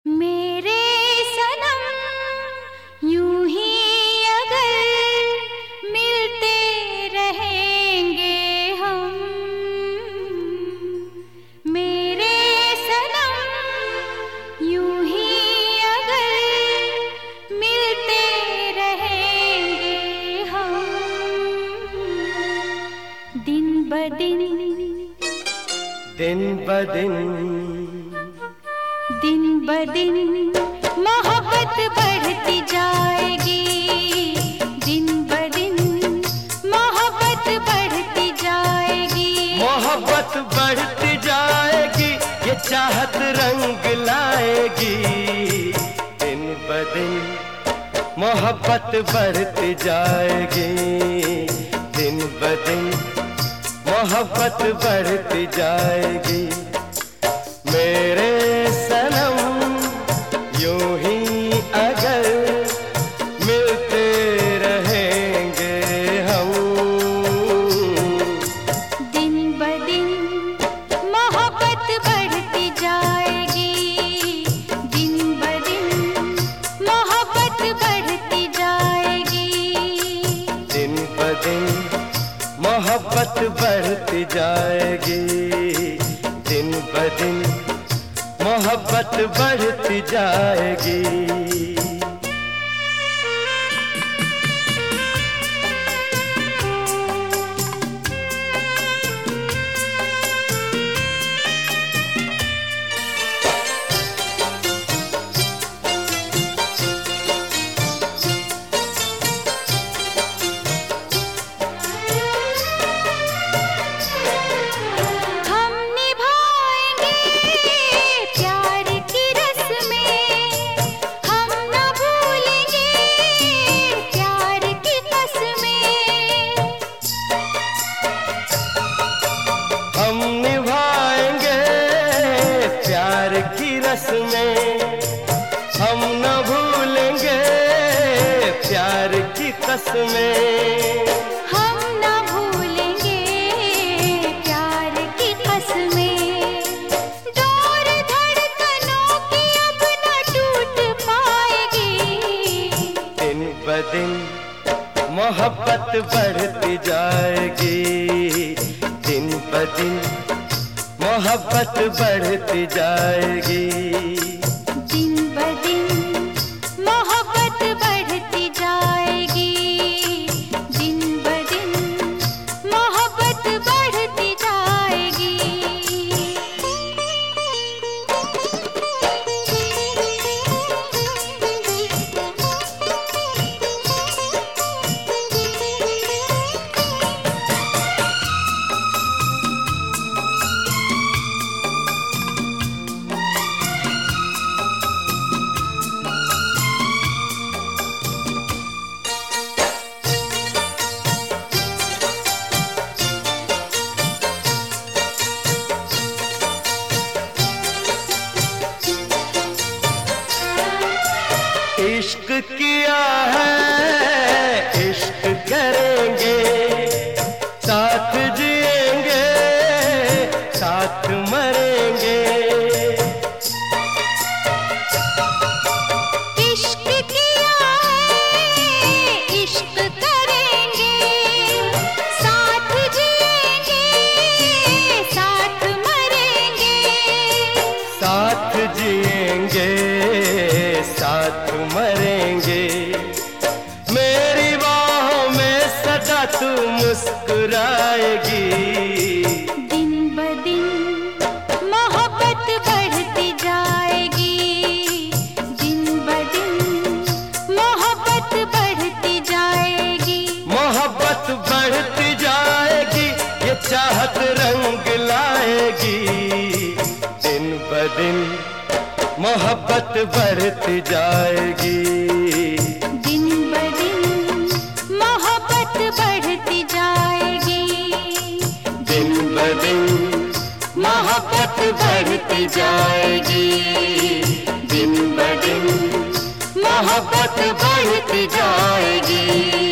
मेरे सनम यूं ही अगर मिलते रहेंगे हम, मेरे सनम यूं ही अगर मिलते रहेंगे हम, दिन ब दिन मोहब्बत बढ़ती जाएगी, दिन ब दिन मोहब्बत बढ़ती जाएगी, मोहब्बत बढ़ती जाएगी, ये चाहत रंग लाएगी, दिन ब दिन मोहब्बत बढ़ती जाएगी, दिन ब दिन मोहब्बत बढ़ती जाएगी। मेरे सनम यूं ही अगर मिलते रहेंगे हम, दिन ब दिन मोहब्बत बढ़ती जाएगी, दिन ब दिन मोहब्बत बढ़ती जाएगी, दिन ब दिन मोहब्बत बढ़ती जाएगी, दिन ब दिन मोहब्बत बढ़ती जाएगी। की रस्में हम न भूलेंगे, प्यार की कसमें हम न भूलेंगे, प्यार की कसमें, डोर धड़कनों की अब न टूट पाएगी, दिन ब दिन मोहब्बत बढ़ती जाएगी, दिन ब दिन मोहब्बत बढ़ती जाएगी, दिन ब दिन मोहब्बत बढ़ती जाएगी, दिन ब दिन मोहब्बत बढ़ती जाएगी। इश्क किया है, इश्क करेंगे, साथ जिएंगे, साथ मरेंगे, इश्क किया है, इश्क करेंगे, साथ जिएंगे, साथ मरेंगे, साथ जिएंगे, साथ मरेंगे, मेरी बाहों में सदा तू मुस्कुराएगी, दिन ब दिन मोहब्बत बढ़ती जाएगी, दिन ब दिन मोहब्बत बढ़ती जाएगी, मोहब्बत बढ़ती जाएगी, ये चाहत रंग लाएगी, दिन ब दिन मोहब्बत बढ़ती जाएगी, दिन ब दिन मोहब्बत बढ़ती जाएगी, दिन ब दिन मोहब्बत बढ़ती जाएगी, दिन ब दिन मोहब्बत बढ़ती जाएगी।